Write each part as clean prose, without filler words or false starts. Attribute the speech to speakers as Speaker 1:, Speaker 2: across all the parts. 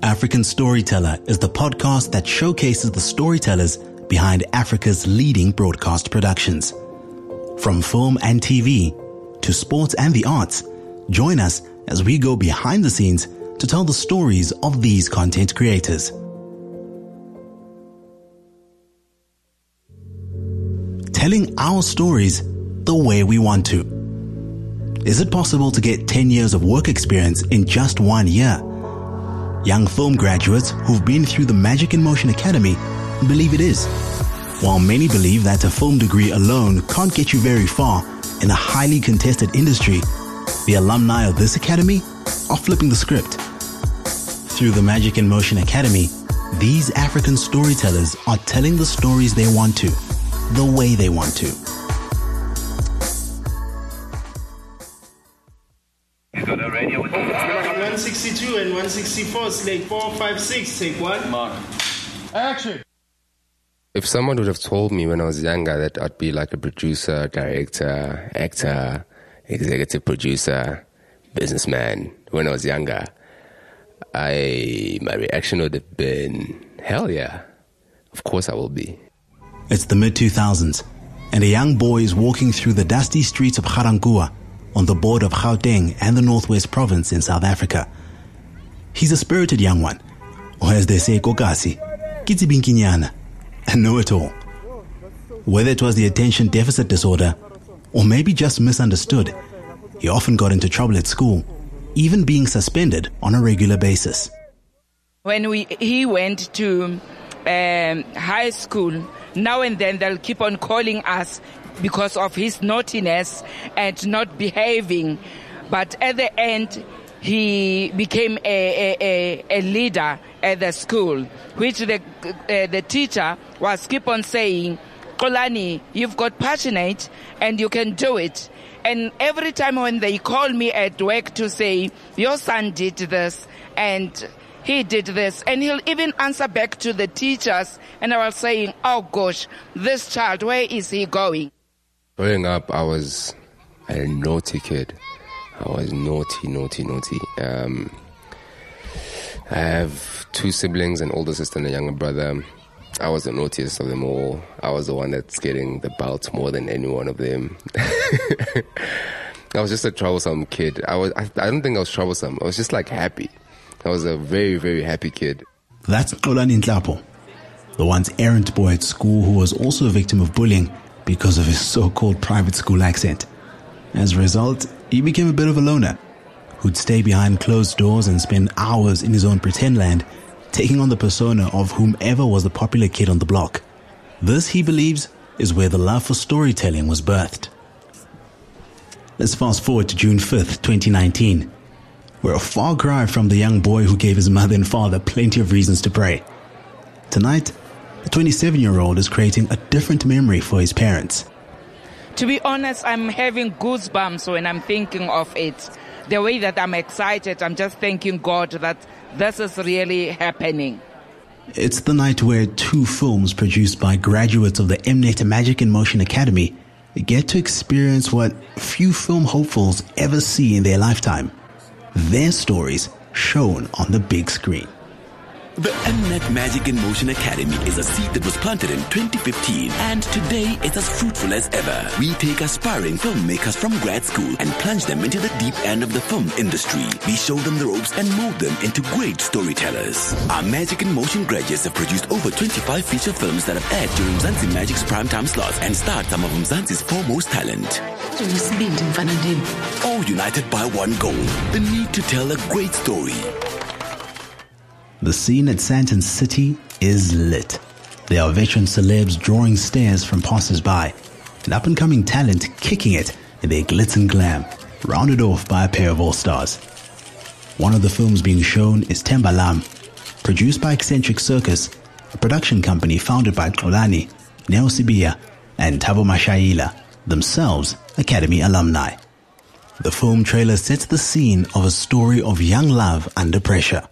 Speaker 1: African Storyteller is the podcast that showcases the storytellers behind Africa's leading broadcast productions. From film and TV to sports and the arts, join us as we go behind the scenes to tell the stories of these content creators. Telling our stories the way we want to. Is it possible to get 10 years of work experience in just 1 year? Young film graduates who've been through the Magic in Motion Academy believe it is. While many believe that a film degree alone can't get you very far in a highly contested industry, the alumni of this academy are flipping the script. Through the Magic in Motion Academy, these African storytellers are telling the stories they want to, the way they want to.
Speaker 2: You got a radio with
Speaker 3: 162 and 164, slate 456, take one.
Speaker 2: Mark.
Speaker 3: Action.
Speaker 4: If someone would have told me when I was younger that I'd be like a producer, director, actor, executive producer, businessman when I was younger, my reaction would have been, hell yeah, of course I will be.
Speaker 1: It's the mid-2000s, and a young boy is walking through the dusty streets of Ga-Rankuwa on the border of Gauteng and the Northwest Province in South Africa. He's a spirited young one, or as they say, kokasi, kitsibinkinyana, and know-it-all. Whether it was the attention deficit disorder, or maybe just misunderstood, he often got into trouble at school, even being suspended on a regular basis.
Speaker 5: When he went to high school, now and then they'll keep on calling us because of his naughtiness and not behaving. But at the end, he became a leader at the school, which the teacher was keep on saying, Xolani, you've got passionate and you can do it. And every time when they call me at work to say, your son did this and he did this, and he'll even answer back to the teachers, and I was saying, oh gosh, this child, where is he going?
Speaker 4: Growing up, I was a naughty kid. I was naughty. I have two siblings, an older sister and a younger brother. I was the naughtiest of them all. I was the one that's getting the belt more than any one of them. I was just a troublesome kid. I don't think I was troublesome. I was just like happy. I was a very, very happy kid.
Speaker 1: That's Xolani Nhlapo, the once errant boy at school who was also a victim of bullying because of his so-called private school accent. As a result, he became a bit of a loner who'd stay behind closed doors and spend hours in his own pretend land, taking on the persona of whomever was the popular kid on the block. This, he believes, is where the love for storytelling was birthed. Let's fast forward to June 5th, 2019. We're a far cry from the young boy who gave his mother and father plenty of reasons to pray. Tonight, the 27-year-old is creating a different memory for his parents.
Speaker 5: To be honest, I'm having goosebumps when I'm thinking of it. The way that I'm excited, I'm just thanking God that this is really happening.
Speaker 1: It's the night where two films produced by graduates of the Mnet Magic in Motion Academy get to experience what few film hopefuls ever see in their lifetime. Their stories shown on the big screen.
Speaker 6: The Mnet Magic in Motion Academy is a seed that was planted in 2015, and today it's as fruitful as ever. We take aspiring filmmakers from grad school and plunge them into the deep end of the film industry. We show them the ropes and mold them into great storytellers. Our Magic in Motion graduates have produced over 25 feature films that have aired during Mzansi Magic's primetime slots and starred some of Mzansi's foremost talent. All united by one goal, the need to tell a great story.
Speaker 1: The scene at Sandton City is lit. There are veteran celebs drawing stares from passers-by, and up-and-coming talent kicking it in their glitz and glam, rounded off by a pair of all-stars. One of the films being shown is Themba Lam, produced by Eccentric Circus, a production company founded by Xolani, Neo Sibiya, and Thabo Mashaila, themselves Academy alumni. The film trailer sets the scene of a story of young love under pressure.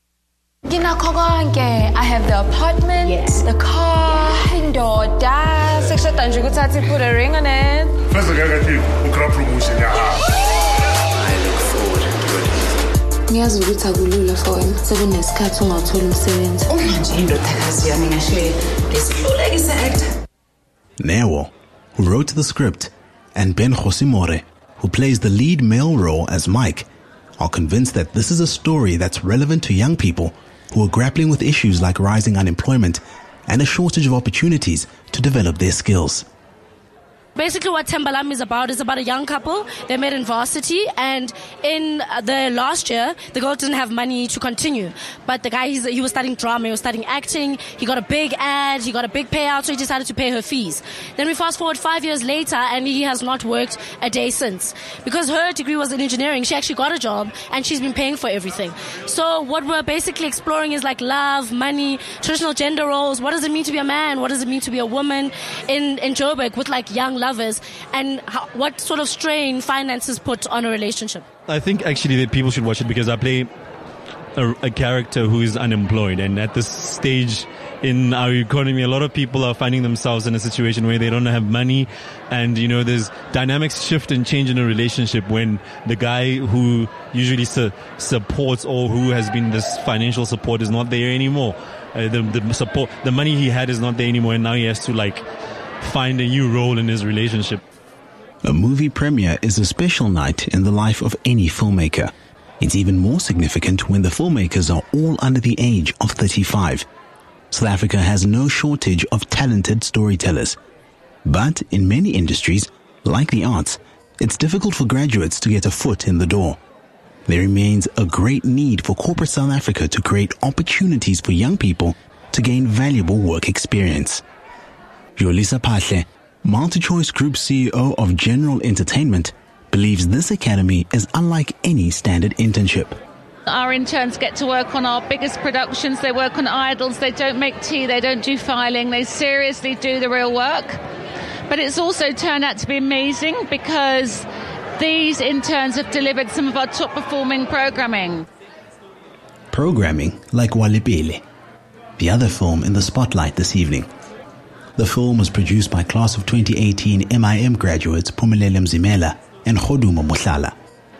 Speaker 7: I have the apartment, the car, indoda, sexual tangible put a ring on it.
Speaker 2: First, I got promotion.
Speaker 6: I look forward to it.
Speaker 7: Ngiyazi ukuthi akulula for wena. Sekunesikhathi ungatholi umsebenzi.
Speaker 8: Manje indodakazi yami ngasho lesihlulekise actor.
Speaker 1: Newo, who wrote the script, and Ben Khosimore, who plays the lead male role as Mike, are convinced that this is a story that's relevant to young people who are grappling with issues like rising unemployment and a shortage of opportunities to develop their skills.
Speaker 9: Basically what Tembalam is about a young couple. They met in varsity, and in the last year, the girl didn't have money to continue. But the guy, he was studying drama, he was studying acting, he got a big ad, he got a big payout, so he decided to pay her fees. Then we fast forward 5 years later, and he has not worked a day since. Because her degree was in engineering, she actually got a job, and she's been paying for everything. So what we're basically exploring is like love, money, traditional gender roles. What does it mean to be a man? What does it mean to be a woman in Joburg with like young lovers, and what sort of strain finances put on a relationship?
Speaker 10: I think actually that people should watch it because I play a character who is unemployed, and at this stage in our economy, a lot of people are finding themselves in a situation where they don't have money, and you know, there's dynamics shift and change in a relationship when the guy who usually supports or who has been this financial support is not there anymore. The money he had is not there anymore, and now he has to like find a new role in his relationship.
Speaker 1: A movie premiere is a special night in the life of any filmmaker. It's even more significant when the filmmakers are all under the age of 35. South Africa has no shortage of talented storytellers. But in many industries, like the arts, it's difficult for graduates to get a foot in the door. There remains a great need for corporate South Africa to create opportunities for young people to gain valuable work experience. Yolisa Pahle, MultiChoice Group CEO of General Entertainment, believes this academy is unlike any standard internship.
Speaker 11: Our interns get to work on our biggest productions. They work on Idols. They don't make tea. They don't do filing. They seriously do the real work. But it's also turned out to be amazing because these interns have delivered some of our top performing programming.
Speaker 1: Programming like Walipele, the other film in the spotlight this evening. The film was produced by class of 2018 MIM graduates Phumelele Mzimela and Khodumo Mohlala.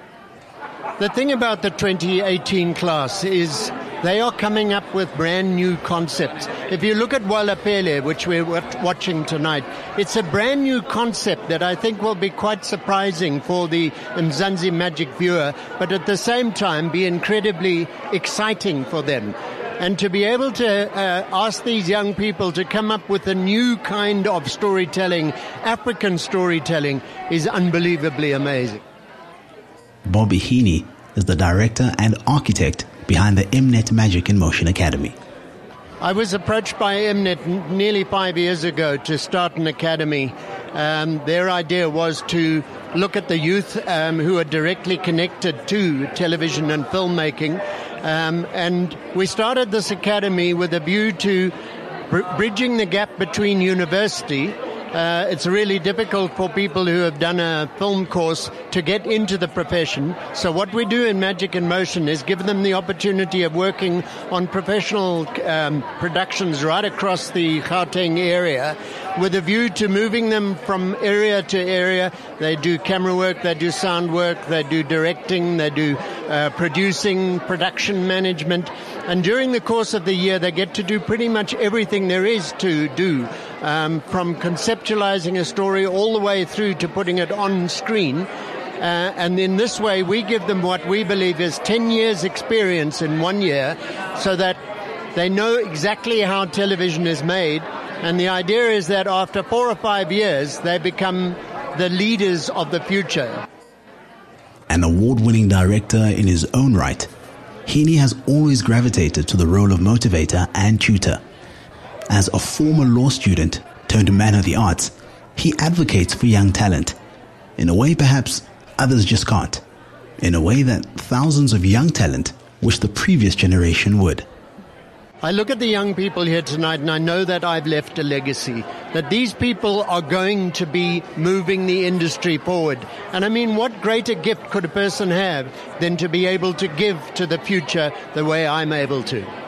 Speaker 12: The thing about the 2018 class is they are coming up with brand new concepts. If you look at Walipele, which we're watching tonight, it's a brand new concept that I think will be quite surprising for the Mzansi Magic viewer, but at the same time be incredibly exciting for them. And to be able to ask these young people to come up with a new kind of storytelling, African storytelling, is unbelievably amazing.
Speaker 1: Bobby Heaney is the director and architect behind the Mnet Magic in Motion Academy.
Speaker 12: I was approached by Mnet nearly 5 years ago to start an academy. Their idea was to look at the youth who are directly connected to television and filmmaking. And we started this academy with a view to bridging the gap between university. It's really difficult for people who have done a film course to get into the profession. So what we do in Magic in Motion is give them the opportunity of working on professional productions right across the Gauteng area with a view to moving them from area to area. They do camera work, they do sound work, they do directing, they do producing, production management. And during the course of the year, they get to do pretty much everything there is to do, from conceptualizing a story all the way through to putting it on screen. And in this way, we give them what we believe is 10 years experience in 1 year so that they know exactly how television is made. And the idea is that after 4 or 5 years, they become the leaders of the future.
Speaker 1: An award-winning director in his own right, Heaney has always gravitated to the role of motivator and tutor. As a former law student turned man of the arts, he advocates for young talent, in a way perhaps others just can't, in a way that thousands of young talent wish the previous generation would.
Speaker 12: I look at the young people here tonight and I know that I've left a legacy, that these people are going to be moving the industry forward. And I mean, what greater gift could a person have than to be able to give to the future the way I'm able to?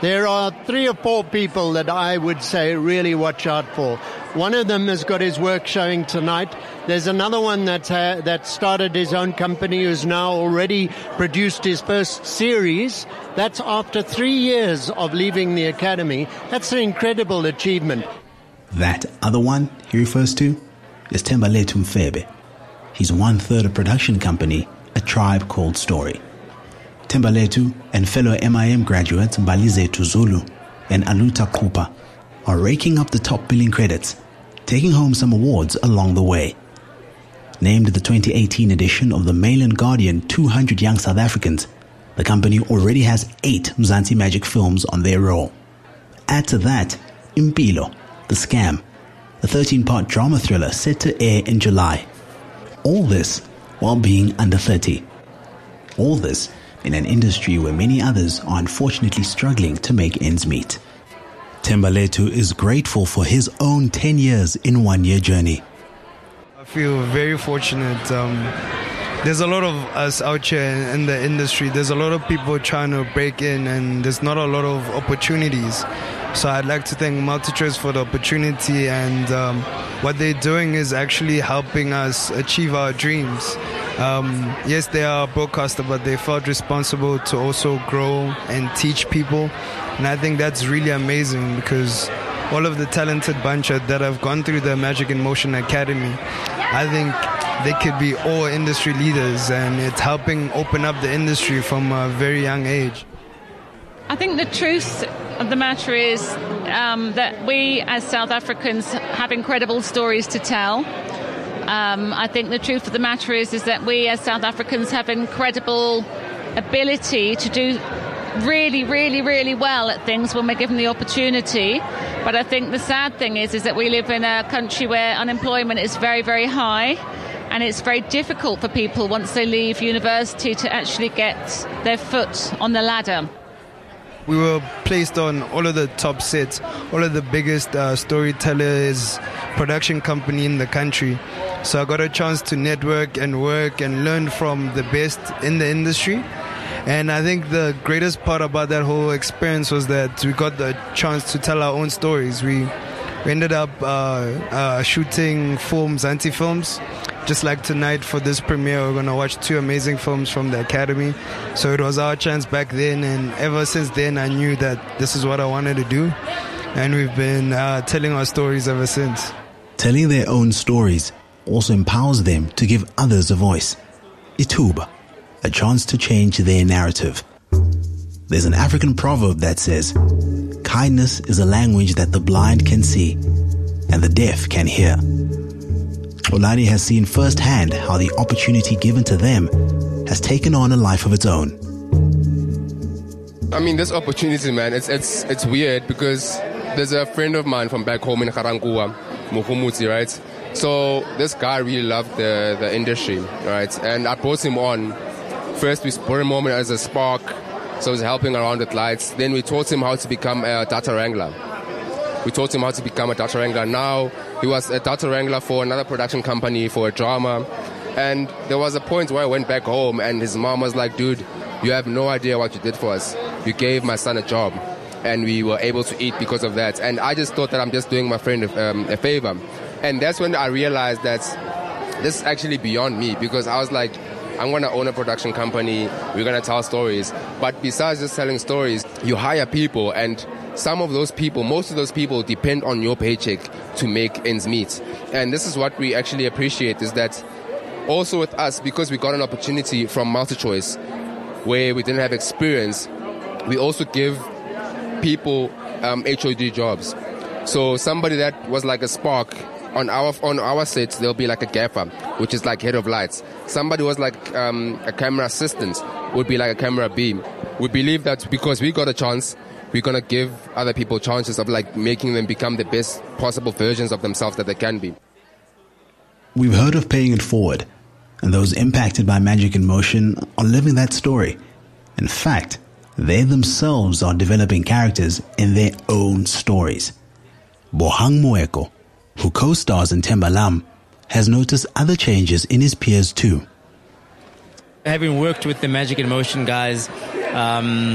Speaker 12: There are 3 or 4 people that I would say really watch out for. One of them has got his work showing tonight. There's another one that started his own company who's now already produced his first series. That's after 3 years of leaving the academy. That's an incredible achievement.
Speaker 1: That other one he refers to is Thembalethu Mfebe. He's 1/3 of production company, A Tribe Called Story. Thembalethu and fellow MIM graduates Mbalizethu Zulu and Aluta Krupa are raking up the top billing credits, taking home some awards along the way. Named the 2018 edition of the Mail and Guardian 200 Young South Africans, the company already has 8 Mzansi Magic films on their roll. Add to that Impilo, The Scam, a 13-part drama thriller set to air in July. All this while being under 30. All this in an industry where many others are unfortunately struggling to make ends meet. Thembalethu is grateful for his own 10 years in 1 year journey.
Speaker 13: I feel very fortunate. There's a lot of us out here in the industry. There's a lot of people trying to break in, and there's not a lot of opportunities. So I'd like to thank MultiChoice for the opportunity, and what they're doing is actually helping us achieve our dreams. Yes, they are a broadcaster, but they felt responsible to also grow and teach people. And I think that's really amazing, because all of the talented bunch that have gone through the Magic in Motion Academy, I think they could be all industry leaders, and it's helping open up the industry from a very young age.
Speaker 11: I think the truth of the matter is that we as South Africans have incredible stories to tell. I think the truth of the matter is that we as South Africans have incredible ability to do really, really, really well at things when we're given the opportunity. But I think the sad thing is that we live in a country where unemployment is very, very high, and it's very difficult for people once they leave university to actually get their foot on the ladder.
Speaker 13: We were placed on all of the top sets, all of the biggest storytellers, production company in the country. So I got a chance to network and work and learn from the best in the industry. And I think the greatest part about that whole experience was that we got the chance to tell our own stories. We ended up shooting Mzansi films. Just like tonight for this premiere, we're going to watch 2 amazing films from the Academy. So it was our chance back then, and ever since then I knew that this is what I wanted to do. And we've been telling our stories ever since.
Speaker 1: Telling their own stories also empowers them to give others a voice. Ithuba, a chance to change their narrative. There's an African proverb that says, kindness is a language that the blind can see and the deaf can hear. Xolani has seen firsthand how the opportunity given to them has taken on a life of its own.
Speaker 4: I mean, this opportunity, man, it's weird because there's a friend of mine from back home in Garankuwa, Muhumutsi, right? So this guy really loved the industry, right? And I brought him on. First, we brought him on as a spark, so he was helping around with lights. Then we taught him how to become a data wrangler. Now he was a data wrangler for another production company for a drama. And there was a point where I went back home and his mom was like, dude, you have no idea what you did for us. You gave my son a job and we were able to eat because of that. And I just thought that I'm just doing my friend a favor. And that's when I realized that this is actually beyond me, because I was like, I'm going to own a production company. We're going to tell stories. But besides just telling stories, you hire people, and most of those people depend on your paycheck to make ends meet. And this is what we actually appreciate, is that also with us, because we got an opportunity from MultiChoice where we didn't have experience, we also give people HOD jobs. So somebody that was like a spark, on our sets, there'll be like a gaffer, which is like head of lights. Somebody was like a camera assistant, would be like a camera beam. We believe that because we got a chance, we're going to give other people chances of like making them become the best possible versions of themselves that they can be.
Speaker 1: We've heard of paying it forward, and those impacted by Magic in Motion are living that story. In fact, they themselves are developing characters in their own stories. Bohang Moeko, who co-stars in Thembalam, has noticed other changes in his peers too.
Speaker 14: Having worked with the Magic in Motion guys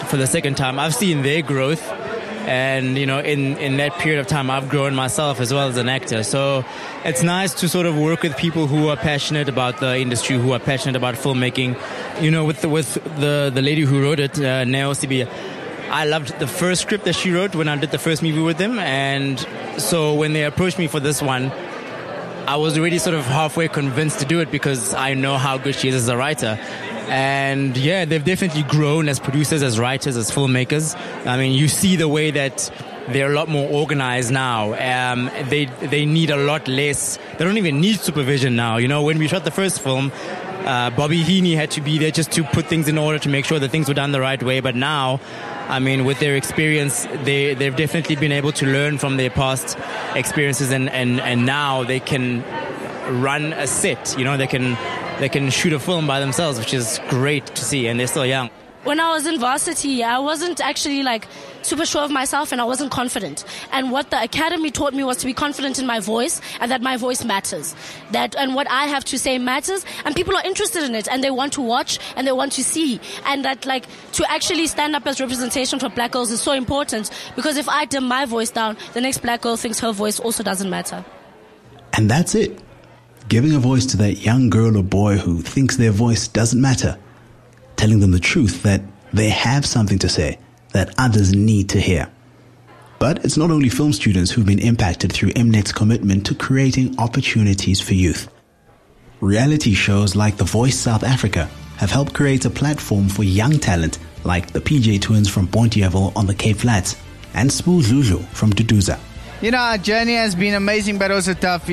Speaker 14: for the second time, I've seen their growth. And, in that period of time, I've grown myself as well as an actor. So it's nice to sort of work with people who are passionate about the industry, who are passionate about filmmaking. With the lady who wrote it, Neo Sibi, I loved the first script that she wrote when I did the first movie with them. And so when they approached me for this one, I was already sort of halfway convinced to do it because I know how good she is as a writer. And yeah, they've definitely grown as producers, as writers, as filmmakers. I mean, you see the way that they're a lot more organized now. They need a lot less. They don't even need supervision now. When we shot the first film, Bobby Heaney had to be there just to put things in order to make sure that things were done the right way. But now, I mean, with their experience, they've definitely been able to learn from their past experiences, and now they can run a set. They can shoot a film by themselves, which is great to see, and they're still young.
Speaker 9: When I was in varsity, I wasn't actually super sure of myself, and I wasn't confident. And what the academy taught me was to be confident in my voice, and that my voice matters. And what I have to say matters, and people are interested in it, and they want to watch, and they want to see. And that to actually stand up as representation for black girls is so important, because if I dim my voice down, the next black girl thinks her voice also doesn't matter.
Speaker 1: And that's it. Giving a voice to that young girl or boy who thinks their voice doesn't matter. Telling them the truth that they have something to say that others need to hear. But it's not only film students who've been impacted through Mnet's commitment to creating opportunities for youth. Reality shows like The Voice South Africa have helped create a platform for young talent like the PJ Twins from Bonteheuwel on the Cape Flats and Spoo Zulu from Duduza.
Speaker 15: Our journey has been amazing but also tough.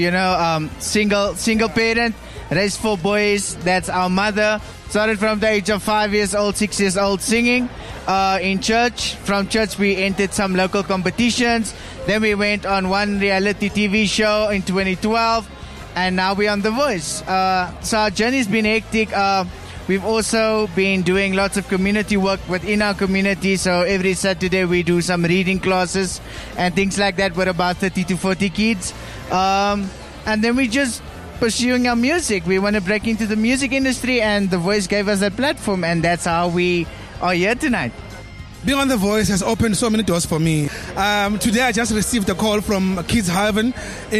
Speaker 15: Single parent, raised 4 boys. That's our mother. Started from the age of 5 years old, 6 years old, singing in church. From church, we entered some local competitions. Then we went on one reality TV show in 2012. And now we're on The Voice. So our journey's been hectic. We've also been doing lots of community work within our community. So every Saturday we do some reading classes and things like that with about 30 to 40 kids. And then we just pursuing our music. We want to break into the music industry, and The Voice gave us that platform, and that's how we are here tonight.
Speaker 16: Being on The Voice has opened so many doors for me. Today I just received a call from Kids Haven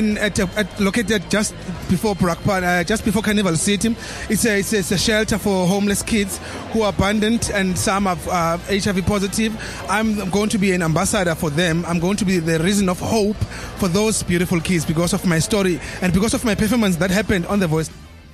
Speaker 16: located just before Brakpan, just before Carnival City. It's a shelter for homeless kids who are abandoned, and some are HIV positive. I'm going to be an ambassador for them. I'm going to be the reason of hope for those beautiful kids because of my story and because of my performance that happened on The Voice.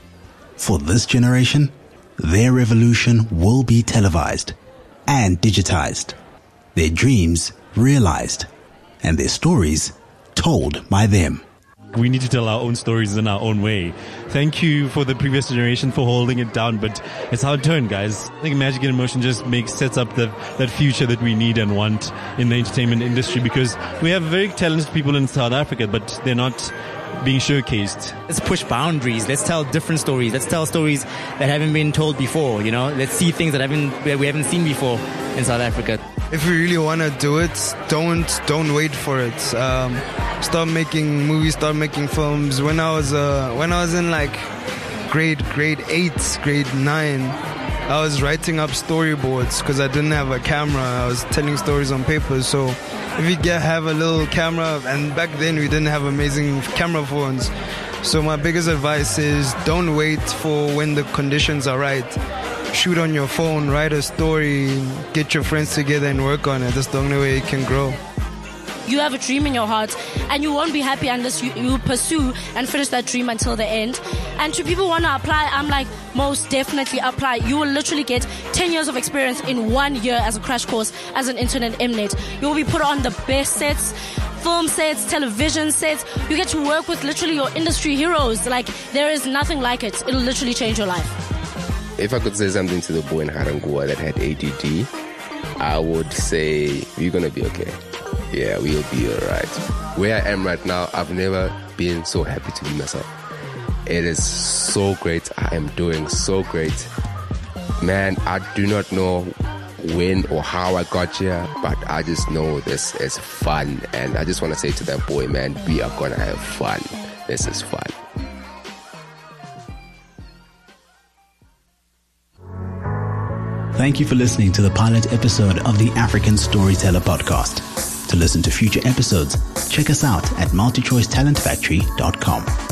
Speaker 1: For this generation, their revolution will be televised and digitized, their dreams realized, and their stories told by them.
Speaker 10: We need to tell our own stories in our own way. Thank you for the previous generation for holding it down, but it's our turn, guys. I think Magic and Emotion just sets up that future that we need and want in the entertainment industry, because we have very talented people in South Africa, but they're not being showcased.
Speaker 14: Let's push boundaries. Let's tell different stories. Let's tell stories that haven't been told before. Let's see things that we haven't seen before in South Africa.
Speaker 13: If you really want to do it, don't wait for it. Start making movies. Start making films. When I was in grade 8, grade 9, I was writing up storyboards because I didn't have a camera. I was telling stories on paper. So if you have a little camera, and back then we didn't have amazing camera phones. So my biggest advice is don't wait for when the conditions are right. Shoot on your phone, write a story, get your friends together and work on it. That's the only way you can grow.
Speaker 9: You have a dream in your heart, and you won't be happy unless you pursue and finish that dream until the end. And to people who want to apply, I'm like, most definitely apply. You will literally get 10 years of experience in 1 year as a crash course as an intern at Mnet. You will be put on the best sets, film sets, television sets. You get to work with literally your industry heroes. There is nothing like it. It'll literally change your life.
Speaker 4: If I could say something to the boy in Harangua that had ADD, I would say, you're going to be okay. Yeah, we'll be alright. Where I am right now, I've never been so happy to be myself. It is so great. I am doing so great. Man, I do not know when or how I got here, but I just know this is fun. And I just want to say to that boy, man, we are going to have fun. This is fun.
Speaker 1: Thank you for listening to the pilot episode of the African Storyteller podcast. To listen to future episodes, check us out at multichoicetalentfactory.com.